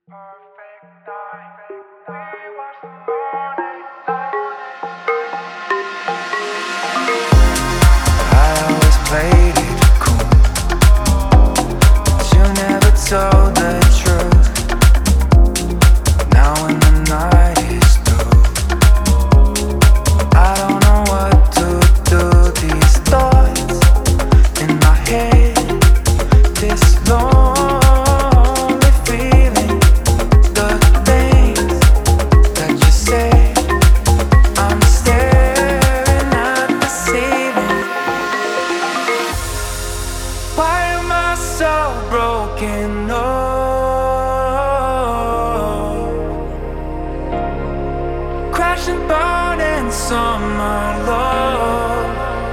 I always played it cool, but you never told the truth. Now when the night is through, I don't know what to do. These thoughts in my head, this lonely feeling, the things that you say, I'm staring at the ceiling. Why am I so broken? Oh, crash and burn in summer love.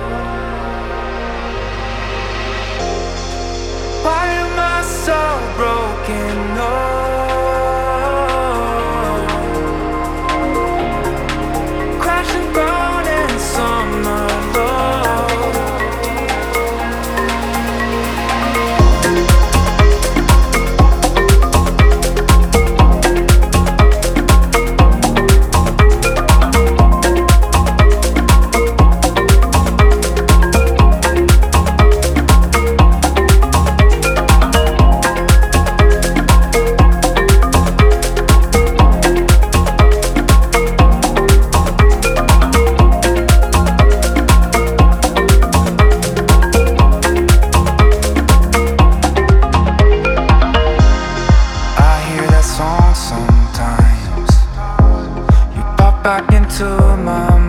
Why am I so broken? Oh, crash and burn in summer love. Sometimes you pop back into my